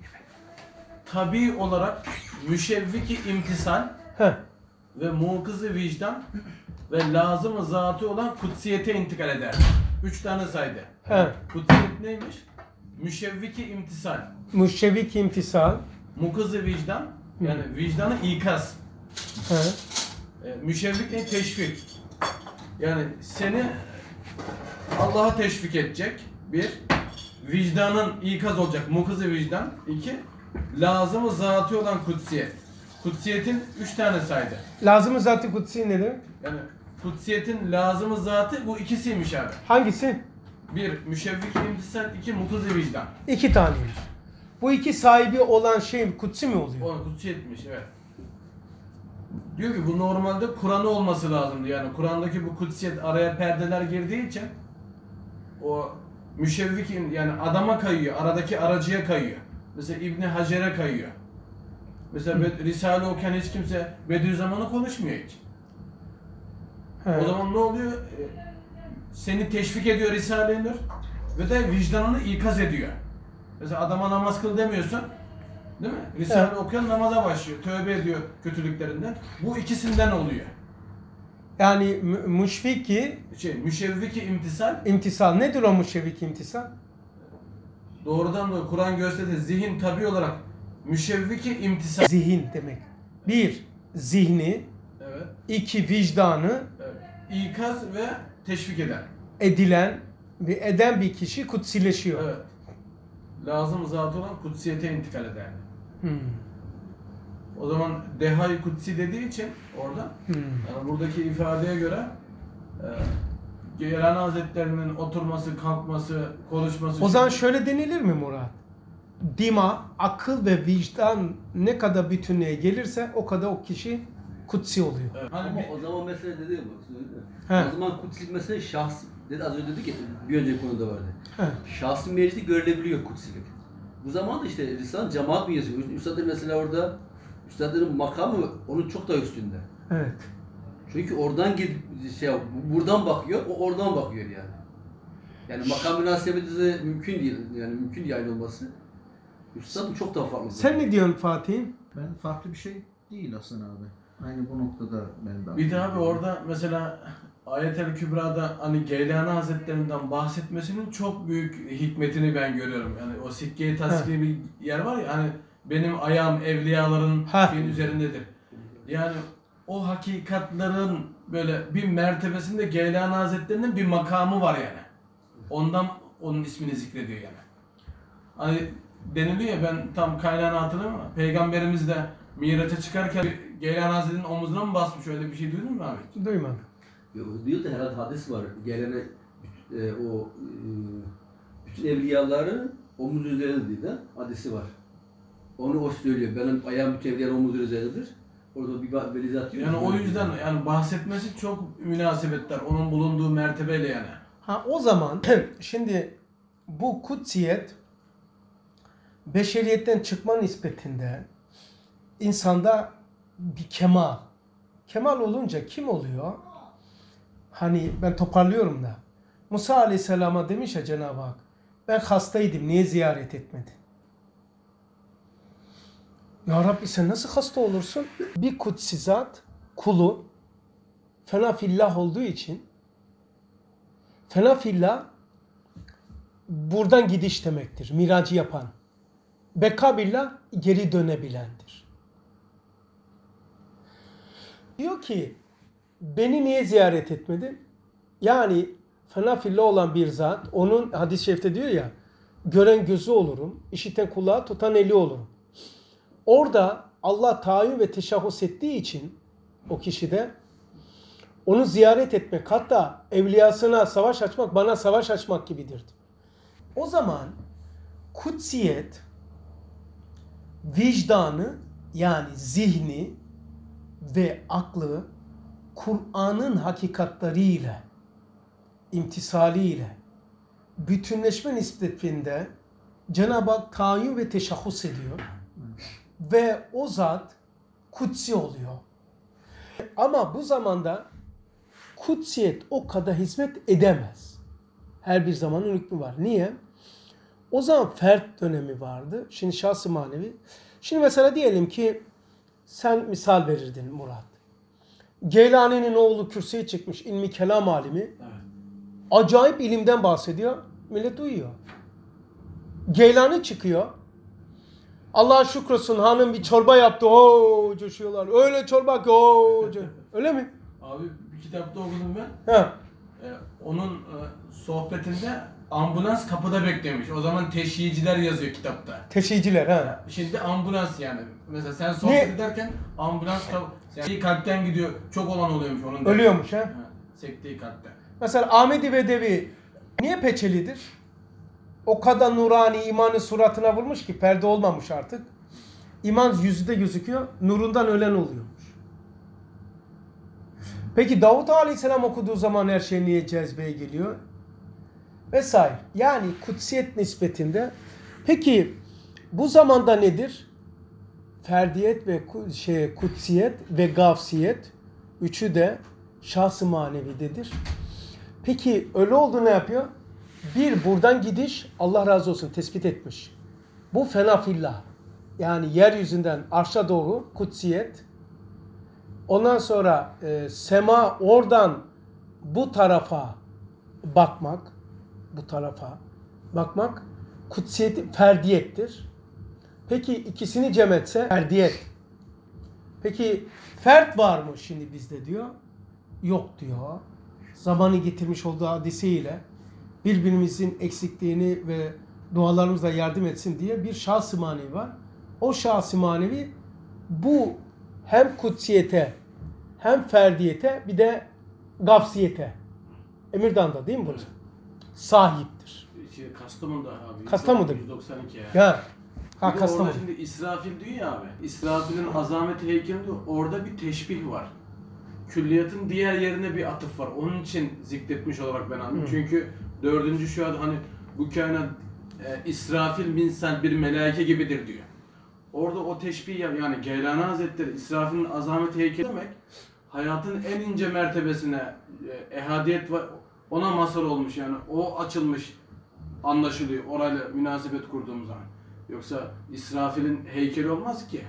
tabii olarak müşevvik-i imtisal Ha. ve muhkız-ı vicdan ve lazım-ı zatı olan kutsiyete intikal eder. 3 tane saydı. Ha. Kutsiyet neymiş? Müşevvik-i imtisal, Müşevvik imtisal. muhkız-ı vicdan, yani vicdanı ikaz. Ha. Müşevvik ne? Teşvik. Yani seni Allah'a teşvik edecek. Bir, vicdanın ikaz olacak. Muhkız-ı vicdan. İki, lazım-ı zatı olan kutsiyet. Kutsiyetin 3 tane saydı. Lazım-ı Zat-ı Kutsi nedir? Yani kutsiyetin lazım-ı zatı bu ikisiymiş abi. Hangisi? Bir, müşevvik imtisal. İki, muhkız-ı vicdan. 2 taneymiş. Bu iki sahibi olan şey kutsi mi oluyor? O kutsiyetmiş, evet. Diyor ki bu normalde Kur'an'ı olması lazımdı. Yani Kur'an'daki bu kutsiyet araya perdeler girdiği için o müşevvikin yani adama kayıyor, aradaki aracıya kayıyor. Mesela İbni Hacer'e kayıyor. Mesela Risale okuyan hiç kimse Bediüzzaman'ı konuşmuyor hiç. He. O zaman ne oluyor? Seni teşvik ediyor Risale-i Nur ve de vicdanını ikaz ediyor. Mesela adama namaz kıl demiyorsun. Değil mi? Risale Evet. okuyan namaza başlıyor. Tövbe ediyor kötülüklerinden. Bu ikisinden oluyor. Yani müşfiki Müşevviki imtisal imtisal. Nedir o müşfiki imtisal? doğrudan doğru Kur'an gösterdiği zihin tabi olarak müşevviki imtisal. Zihin demek. Bir, zihni. Evet. İki, vicdanı Evet. İkaz ve teşvik eden. edilen ve eden bir kişi kutsileşiyor. Evet. Lazım zatı olan kutsiyete intikal eder. Hmm. O zaman Deha-i Kutsi dediği için orada yani buradaki ifadeye göre Geylani Hazretleri'nin oturması, kalkması, konuşması... O zaman şöyle denilir mi Murat? Dima, akıl ve vicdan ne kadar bütünlüğe gelirse o kadar o kişi kutsi oluyor. Evet. Ama Hani o zaman mesele dedi mi? He. O zaman kutsilik mesele şahs dedi, az önce dedik ya bir önceki konuda vardı. He. Şahsın meclisi görülebiliyor kutsilik. Bu zaman da işte Risale cemaat bünyesi. Üstadın mesela orada üstadların makamı onun çok daha üstünde. Evet. Çünkü oradan gidip buradan bakıyor, o oradan bakıyor yani. Yani makam münasebeti mümkün değil. Yani mümkün değil aynı olması. Üstadın çok daha farklı. Sen ne diyorsun Fatih? Ben farklı bir şey değil aslında abi. Aynı bu noktada ben de. bir de abi orada mesela Ayet-el Kübra'da hani Geylani Hazretlerinden bahsetmesinin çok büyük hikmetini ben görüyorum. Yani o sikke-i taskiye bir yer var ya hani benim ayağım evliyaların Ha. şeyin üzerindedir. Yani o hakikatların böyle bir mertebesinde Geylani Hazretleri'nin bir makamı var yani. Ondan onun ismini zikrediyor yani. Hani deniliyor ya ben tam kaynağını hatırlamıyorum ama Peygamberimiz de Miraç'a çıkarken Geylani Hazretleri'nin omuzuna mı basmış öyle bir şey duydun mu abi? Duymadım. Yok değil de herhalde hadis var. Gelene bütün evliyaların omuz üzerindedir de hadisi var. Onu o söylüyor. Benim ayağım bütün evliyaların omuz üzerindedir. Orada bir velizat diyor. Yani o yüzden yani bahsetmesi çok münasebetler onun bulunduğu mertebeyle yani. Ha o zaman şimdi bu kutsiyet beşeriyetten çıkma nispetinde insanda bir kemal. Kemal olunca kim oluyor? Hani ben toparlıyorum da. Musa Aleyhisselam'a demiş ya Cenab-ı Hak, ben hastaydım, niye ziyaret etmedin? Ya Rabbi sen nasıl hasta olursun? Bir kutsi zat, kulu, fena fillah olduğu için, fena fillah buradan gidiş demektir, miracı yapan. Beka billah geri dönebilendir. Diyor ki, beni niye ziyaret etmedin? Yani fena fillah olan bir zat, onun hadis-i şerifte diyor ya, gören gözü olurum, işiten kulağı, tutan eli olurum. Orada Allah tayin ve teşahhüs ettiği için o kişide onu ziyaret etmek, hatta evliyasına savaş açmak, bana savaş açmak gibidir. O zaman kutsiyet, vicdanı yani zihni ve aklı Kur'an'ın hakikatleriyle, imtisaliyle, bütünleşme nispetinde Cenab-ı Hak tayin ve teşahhüs ediyor. Ve o zat kutsi oluyor. Ama bu zamanda kutsiyet o kadar hizmet edemez. Her bir zamanın hükmü var. Niye? O zaman fert dönemi vardı. Şimdi şahs-ı manevi. Şimdi mesela diyelim ki sen misal verirdin Murat. Geylani'nin oğlu kürsüye çıkmış ilmi kelam alimi. Evet. Acayip ilimden bahsediyor. Millet uyuyor. Geylani çıkıyor. Allah'a şükrosun hanım bir çorba yaptı. Oo coşuyorlar. Öyle çorba ki öyle mi? Abi bir kitapta okudum ben. Ha. Onun sohbetinde ambulans kapıda beklemiş. O zaman teşhiyeciler yazıyor kitapta. Teşhiciler ha. Şimdi ambulans yani. Mesela sen sohbet Ne? ederken ambulans yani kalpten gidiyor. Çok olan oluyormuş onun da. Ölüyormuş ha. Sektiği kalpten. Mesela Ahmedi Bedevi niye peçelidir? O kadar nurani imanı suratına vurmuş ki perde olmamış artık. İman yüzünde gözüküyor. Nurundan ölen oluyormuş. Peki Davut Aleyhisselam okuduğu zaman her şey niye cezbeye geliyor? vesaire. Yani kutsiyet nispetinde. Peki bu zamanda nedir? Ferdiyet ve kutsiyet ve gavsiyet üçü de şahs-ı manevidedir. Peki öyle oldu ne yapıyor? Bir, buradan gidiş, Allah razı olsun, tespit etmiş. Bu fena fillah. Yani yeryüzünden arşa doğru kutsiyet. Ondan sonra sema, oradan bu tarafa bakmak. Bu tarafa bakmak kutsiyet, ferdiyettir. Peki ikisini cem etse ferdiyet. Peki fert var mı şimdi bizde diyor? Yok diyor. Zamanı getirmiş olduğu hadisiyle birbirimizin eksikliğini ve dualarımızla yardım etsin diye bir şahs-ı manevi var. O şahs-ı manevi bu hem kutsiyete hem ferdiyete bir de gafsiyete. Emirdan'da değil mi burası? Sahiptir. Kastamonu'da abi. Kastamonu'da. 192 yani. Ya. Bir de Kastamonu. orada şimdi İsrafil diyor ya abi. İsrafil'in azameti heykeli diyor. Orada bir teşbih var. Külliyatın diğer yerine bir atıf var. Onun için zikretmiş olarak ben anladım. Çünkü 4. şuada hani bu kainat İsrafil minsel bir melaike gibidir diyor. Orada o teşbih yani Geylani Hazretleri İsrafil'in azameti heykeli demek hayatın en ince mertebesine ehadiyet var. Ona mazhar olmuş yani. O açılmış anlaşılıyor orayla münasebet kurduğumuz zaman. Yoksa İsrafil'in heykeli olmaz ki.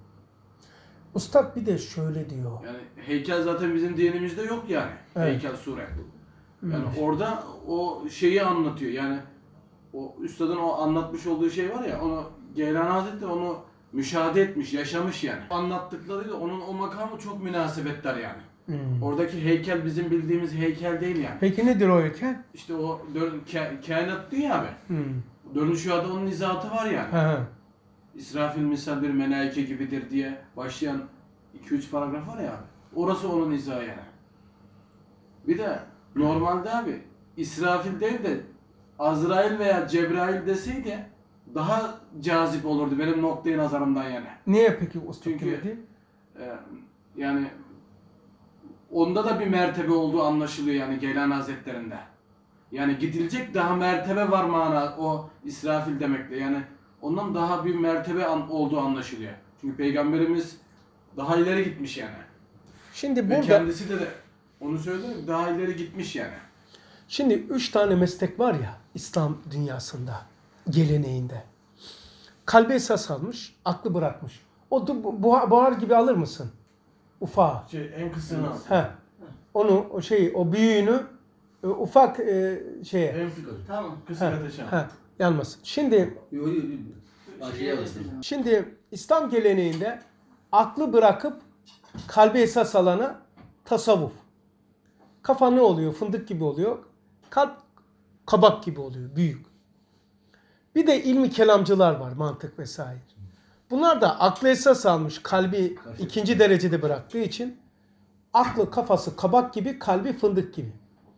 Ustad bir de şöyle diyor. Yani heykel zaten bizim dinimizde yok yani. Evet. Heykel sure. Yani orada o şeyi anlatıyor. Yani o üstadın o anlatmış olduğu şey var ya, onu Geylani Hazretleri onu müşahede etmiş, yaşamış yani. Anlattıklarıyla onun o makamı çok münasebetler yani. Oradaki heykel bizim bildiğimiz heykel değil yani. Peki nedir o heykel? İşte o kainat diyor ya abi. Dördüncü şuada onun izahatı var yani. Hı. İsrafil misal bir melaike gibidir diye başlayan 2-3 paragraf var ya abi. Orası onun izahı yani. Bir de normalde abi İsrafil değil de Azrail veya Cebrail deseydi daha cazip olurdu benim noktayı nazarımdan yani. Niye peki ustad Çünkü demedi? Yani onda da bir mertebe olduğu anlaşılıyor yani Geylani Hazretleri'nde. Yani gidilecek daha mertebe var mana o İsrafil demekle yani ondan daha bir mertebe olduğu anlaşılıyor. Çünkü Peygamberimiz daha ileri gitmiş yani. Şimdi Ve burada kendisi de onu söyleyeyim daha ileri gitmiş yani. şimdi 3 tane meslek var ya İslam dünyasında, geleneğinde. Kalbe esas almış, aklı bırakmış. O buhar gibi alır mısın? Ufağı. En kısını al. He. Onu o büyüğünü ufak şeye. En Tamam. kısık ateşe al. He. Yanmasın. Şimdi Yok yok yok. Aşağıya alıştım. Şimdi İslam geleneğinde aklı bırakıp kalbe esas alana tasavvuf. Kafa ne oluyor? Fındık gibi oluyor. Kalp kabak gibi oluyor. Büyük. Bir de ilmi kelamcılar var. Mantık vesaire. Bunlar da aklı esas almış. Kalbi ikinci derecede bıraktığı için aklı kafası kabak gibi, kalbi fındık gibi.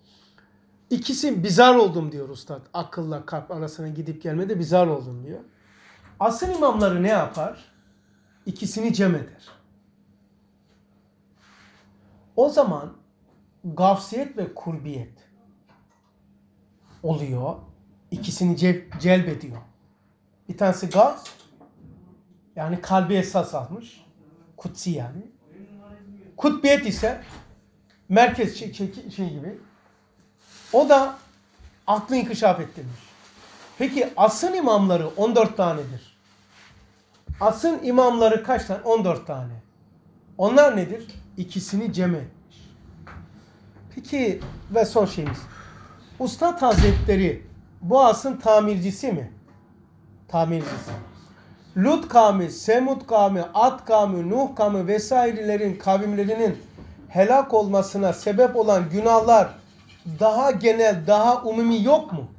İkisi bizar oldum diyor ustad. Akılla kalp arasına gidip gelmede bizar oldum diyor. Asıl imamları ne yapar? İkisini cem eder. O zaman gafsiyet ve kurbiyet oluyor. İkisini celbediyor. Bir tanesi gafs, yani kalbi esas almış. Kutsi yani. Kutbiyet ise merkez şey gibi. O da aklı inkişaf ettirmiş. Peki asıl imamları 14 tanedir. Asıl imamları kaç tane? 14 tane. Onlar nedir? İkisini cem etmiş. Peki ve son şeyimiz. Ustad Hazretleri bu asrın tamircisi mi? Tamircisi. Lut kavmi, Semud kavmi, Ad kavmi, Nuh kavmi vesairelerin kavimlerinin helak olmasına sebep olan günahlar daha genel, daha umumi yok mu?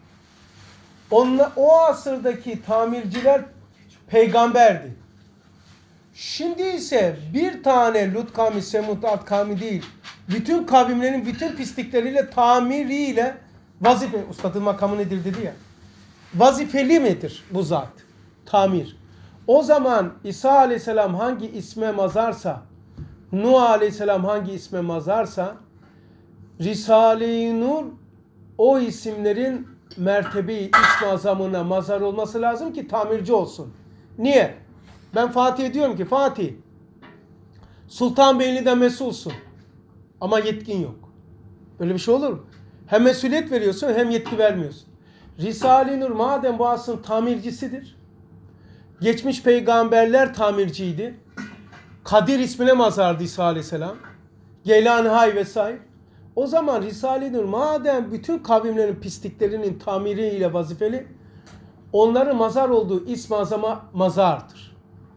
O asırdaki tamirciler peygamberdi. Şimdi ise bir tane Lut kavmi, Semud, Ad kavmi değil, bütün kavimlerin bütün pislikleriyle, tamiriyle vazife, ustadın makamı nedir dedi ya. Vazifeli midir bu zat? Tamir. O zaman İsa Aleyhisselam hangi isme mazarsa, Nuh Aleyhisselam hangi isme mazarsa, Risale-i Nur o isimlerin mertebeyi ism-i azamına mazhar olması lazım ki tamirci olsun. Niye? Ben Fatih'e diyorum ki Fatih, Sultanbeyli'de mesulsun ama yetkin yok. Böyle bir şey olur mu? Hem mesuliyet veriyorsun hem yetki vermiyorsun. Risale-i Nur madem bu asrın tamircisidir. Geçmiş peygamberler tamirciydi. Kadir ismine mazhardı İsa Aleyhisselam. Geylani Hay vesaire. O zaman Risale-i Nur madem bütün kavimlerin pisliklerinin tamiriyle vazifeli, onların mazhar olduğu ism-i azama mazhardır.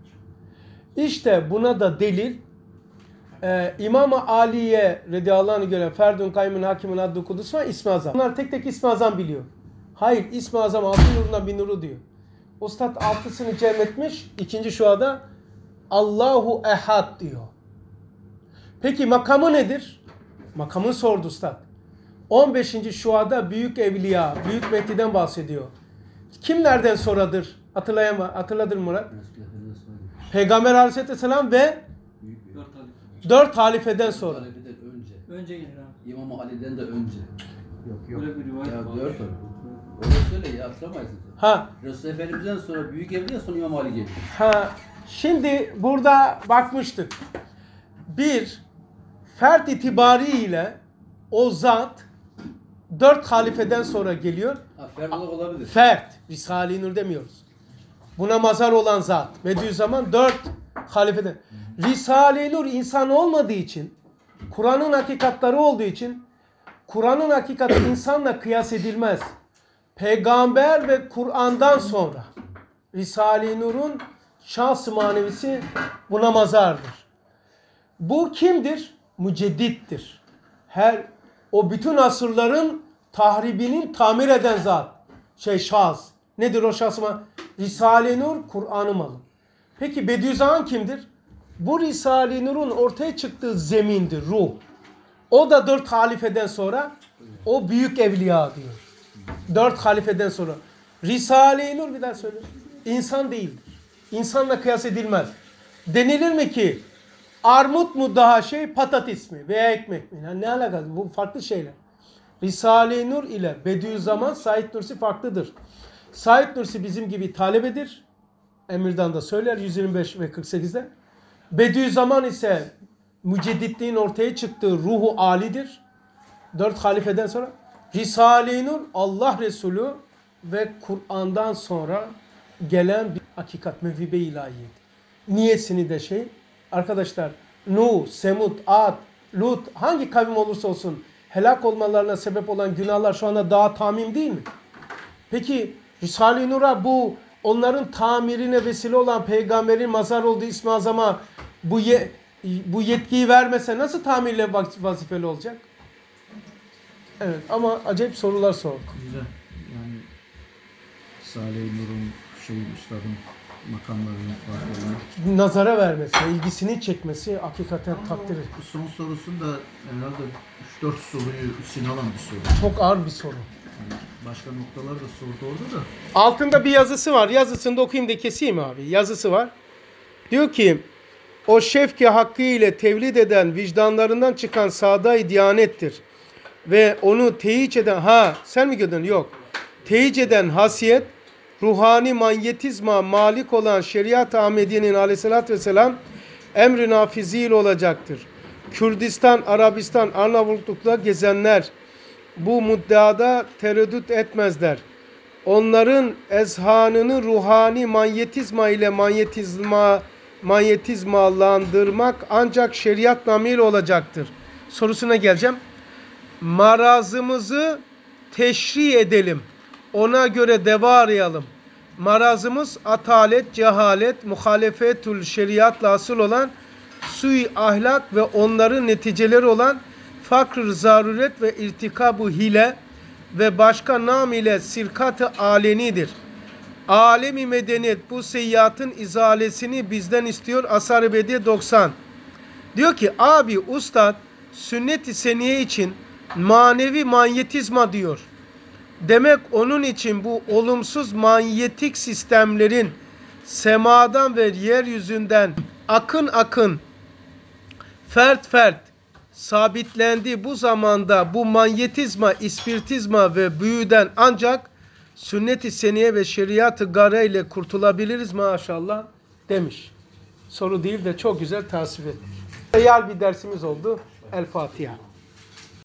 İşte buna da delil İmam-ı Ali'ye radıyallahu anh'a göre Ferdun Kaymun Hakimin Adlı Kudüs var, İsm-i Azam. Bunlar tek tek İsm-i Azam biliyor. Hayır, İsm-i Azam altı nurundan bir nuru diyor. Ustad altısını cem etmiş. İkinci şuada Allahu Ehad diyor. Peki makamı nedir? Makamını sordu ustad. 15. şuada büyük evliya, büyük Mehdi'den bahsediyor. Kimlerden sonradır? Hatırladın mı Murat? Peygamber Aleyhisselam ve 4 halifeden sonra. Halifeden önce. Önce gelir abi. İmam Ali''den de önce. Yok. Böyle bir rivayet Ya var. 4 öyle söyle ya, hatırlamayız. Ha, Resul Efendimiz'den sonra büyük evliya, sonra İmam Ali geliyor. ha. Şimdi burada bakmıştık. Bir, fert itibariyle o zat 4 halifeden sonra geliyor. Ha, Ferdullah olabilir. Fert, Risale-i Nur demiyoruz. Buna mazhar olan zat. Bediüzzaman 4 halifeden. Risale-i Nur insan olmadığı için, Kur'an'ın hakikatları olduğu için, Kur'an'ın hakikati insanla kıyas edilmez. Peygamber ve Kur'an'dan sonra Risale-i Nur'un şahs-ı manevisi buna mazhardır. Bu kimdir? Müceddittir. O bütün asırların tahribinin tamir eden zat. Şahs. Nedir o şahs? Risale-i Nur Kur'an'ı malı. Peki Bediüzzaman kimdir? Bu Risale-i Nur'un ortaya çıktığı zemindir, ruh. O da 4 halifeden sonra o büyük evliya diyor. 4 halifeden sonra. Risale-i Nur bir daha söyle. İnsan değildir. İnsanla kıyas edilmez. Denilir mi ki armut mu daha patates mi veya ekmek mi? Yani ne alakası? Bu farklı şeyler. Risale-i Nur ile Bediüzzaman Said Nursi farklıdır. Said Nursi bizim gibi talebedir. Emir'den de söyler 125 ve 48'de. Bediüzzaman ise mücedditliğin ortaya çıktığı ruhu alidir. 4 halifeden sonra. Risale-i Nur Allah Resulü ve Kur'an'dan sonra gelen bir hakikat, mevhibe ilahiyedir. Niyesini de arkadaşlar Nuh, Semud, Ad, Lut hangi kavim olursa olsun helak olmalarına sebep olan günahlar şu anda daha tamim değil mi? Peki Risale-i Nur'a bu onların tamirine vesile olan peygamberin mazhar olduğu İsm-i Azam'a bu yetkiyi vermese nasıl tamirle vazifeli olacak? Evet ama acayip sorular sorduk. Güzel. Yani Risale-i Nur'un üstadın makamlarını farklı. Nazara vermesi, ilgisini çekmesi hakikaten takdir edilir. Bu son sorusunda herhalde 3-4 soruyu içine alan bir soru. Çok ağır bir soru. Yani başka noktalar da sordu orada da. Altında bir yazısı var. Yazısını da okuyayım da keseyim abi. Yazısı var. Diyor ki o şefki hakkı ile tevlid eden vicdanlarından çıkan sağda-i diyanettir. Ve onu teyit eden, sen mi gördün? Yok. Teyit eden hasiyet, ruhani manyetizma malik olan şeriat-ı Ahmediye'nin aleyhissalatü vesselam emri nafizil olacaktır. Kürdistan, Arabistan, Arnavutluk'ta gezenler bu muddeada tereddüt etmezler. Onların ezhanını ruhani manyetizma ile manyetizmalandırmak ancak şeriat namil olacaktır. Sorusuna geleceğim. Marazımızı teşri edelim. Ona göre deva arayalım. Marazımız atalet, cehalet, muhalefetül şeriatla asıl olan sui ahlak ve onların neticeleri olan fakr, zaruret ve irtikab-ı hile ve başka nam ile sirkat-ı alenidir. Alemi medeniyet bu seyyiatın izalesini bizden istiyor. Asar-ı Bediye 90. Diyor ki abi ustad sünnet-i seniye için manevi manyetizma diyor. Demek onun için bu olumsuz manyetik sistemlerin semadan ve yeryüzünden akın akın fert fert sabitlendiği bu zamanda bu manyetizma, ispiritizma ve büyüden ancak sünnet-i seniye ve şeriat-ı gare ile kurtulabiliriz maşallah demiş. Soru değil de çok güzel tasvir etmiş. Real bir dersimiz oldu. El Fatiha.